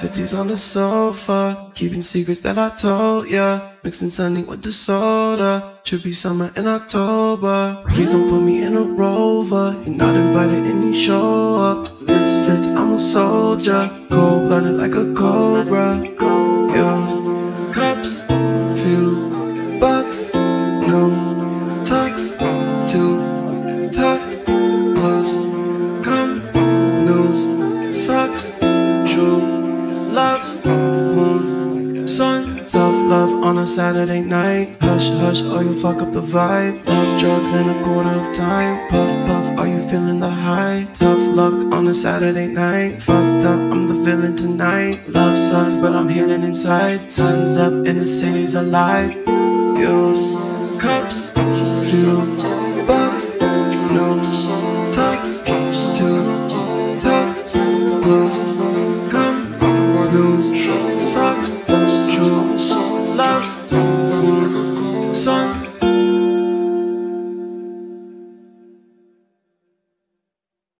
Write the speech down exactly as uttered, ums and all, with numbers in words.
fifties on the sofa, keeping secrets that I told ya. Mixing sunny with the soda, trippy summer in October. Please don't put me in a rover, you're not invited and you show up. Misfits, I'm a soldier, cold-blooded like a cobra. Yours, cups, few bucks, no tux, two tucked, plus come, news, sucks, true loves, moon, sun. Tough love on a Saturday night. Hush, hush, or you fuck up the vibe. Love drugs in a quarter of time. Puff, puff, are you feeling the high? Tough luck on a Saturday night. Fucked up, I'm the villain tonight. Love sucks, but I'm healing inside. Sun's up and the city's alive. Use cups, few